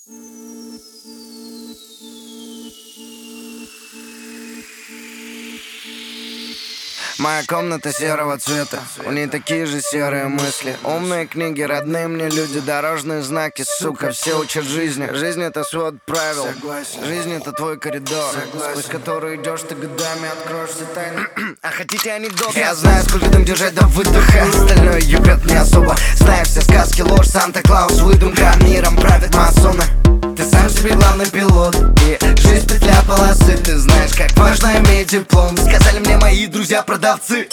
Моя комната серого цвета, у ней такие же серые мысли. Умные книги, родные мне люди, дорожные знаки, сука, все учат жизни. Жизнь — это свод правил, жизнь — это твой коридор, сквозь который идешь ты годами, откроешь все тайны. А хотите анекдот? Я знаю, сколько там держать до выдоха, остальное ебет не особо. Знаю все сказки, ложь, Санта-Клаус, выдумка, миром правят масоны. Ты сам себе главный пилот, и жизнь петля полосы. Ты знаешь, как важно иметь диплом, сказали мне мои друзья-продавцы.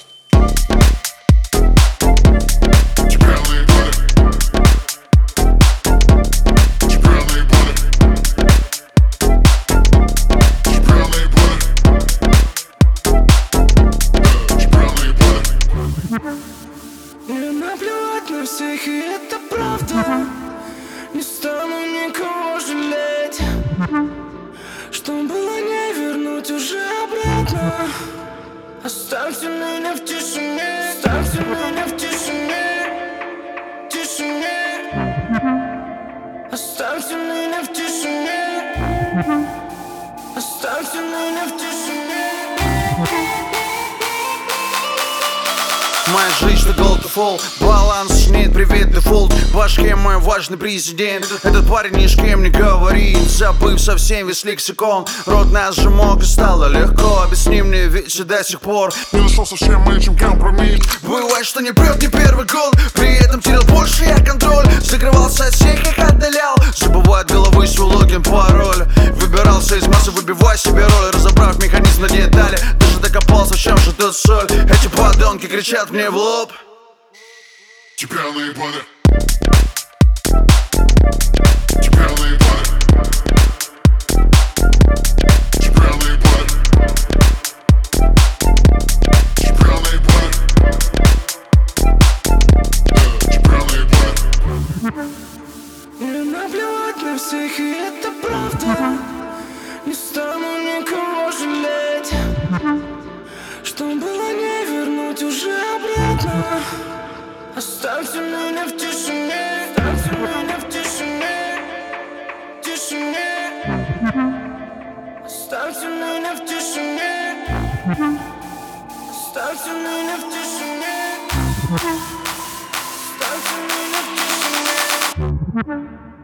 Мне наплевать на всех, и это правда. Не стану никого жалеть. Что было, не вернуть уже обратно. Оставьте меня в тишине, оставьте меня в тишине, тишине. Оставьте меня в тишине, оставьте меня в тишине. Моя жизнь что gold to fall, баланс имеет привет дефолт. В башке мой важный президент. Этот парень ни с кем не говорит, забыв совсем весь лексикон. Рот нас же мог и стало легко. Объясни мне, ведь до сих пор не нашел совсем этим компромисс. Бывает, что не прет не первый гол, при этом терял больше я контроль. Закрывался от всех, их отдалял, забывая от головы свой логин, пароль. Выбирался из массы, выбивая себе роль, разобрав механизм на детали. Даже докопался, в чем же тут соль. Эти подонки кричат мне в лоб. Тебя наебали. Тебя наебали. Тебя наебали. Тебя наебали. Тебя наебали. Мне наплевать на всех, и это правда. Не стану никого жалеть. Что было, не вернуть уже обратно. Оставьте меня в тишине, оставьте меня в тишине, тишине. Оставьте меня в тишине, оставьте меня в тишине, оставьте меня в тишине.